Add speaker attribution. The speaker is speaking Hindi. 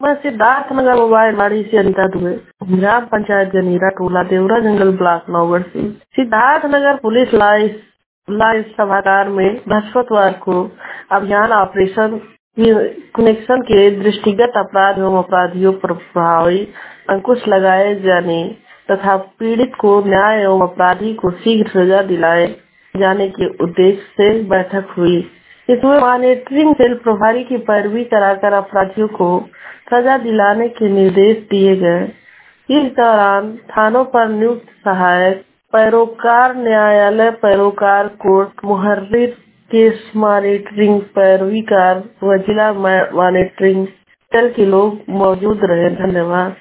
Speaker 1: मैं सिद्धार्थ नगर मोबाइल बाड़ी से अनिता दुबे, ग्राम पंचायत जनीरा टोला देवरा जंगल ब्लॉक नौगढ़ से। सिद्धार्थ नगर पुलिस लाइस सभागार में बृहस्पतिवार को अभियान ऑपरेशन कनेक्शन के दृष्टिगत अपराध एवं अपराधियों पर प्रभावी अंकुश लगाए जाने तथा पीड़ित को न्याय एवं अपराधी को शीघ्र सजा दिलाए जाने के उद्देश्य से बैठक हुई। इसमें मॉनिटरिंग सेल प्रभारी की पैरवी कराकर अपराधियों को सजा दिलाने के निर्देश दिए गए। इस दौरान थानों पर नियुक्त सहायक पैरोकार न्यायालय पैरोकार कोर्ट मुहर्रिर केस मॉनिटरिंग पैरवीकार व जिला मॉनिटरिंग सेल के लोग मौजूद रहे। धन्यवाद।